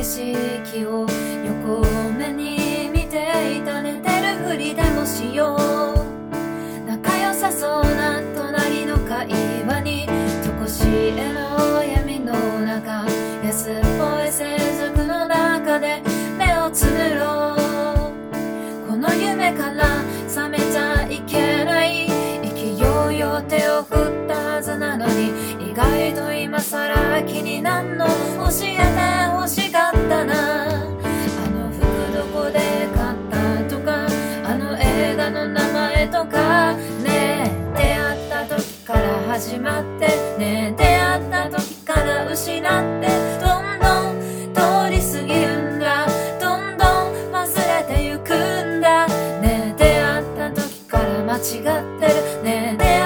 色を横目に見ていた。寝てるふりでもしよう。仲良さそうな隣の会話にとこしえの闇の中、安っぽい静寂の中で目をつむろう。この夢から覚めちゃいけない。勢いよ手を振ったはずなのに、意外と今さら気になんの。教えて欲しかったな。あの服どこで買ったとか、あの映画の名前とかね。出会った時から始まって、ね。出会った時から失って、どんどん通り過ぎるんだ。どんどん忘れてゆくんだ。ね。出会った時から間違ってる。ね。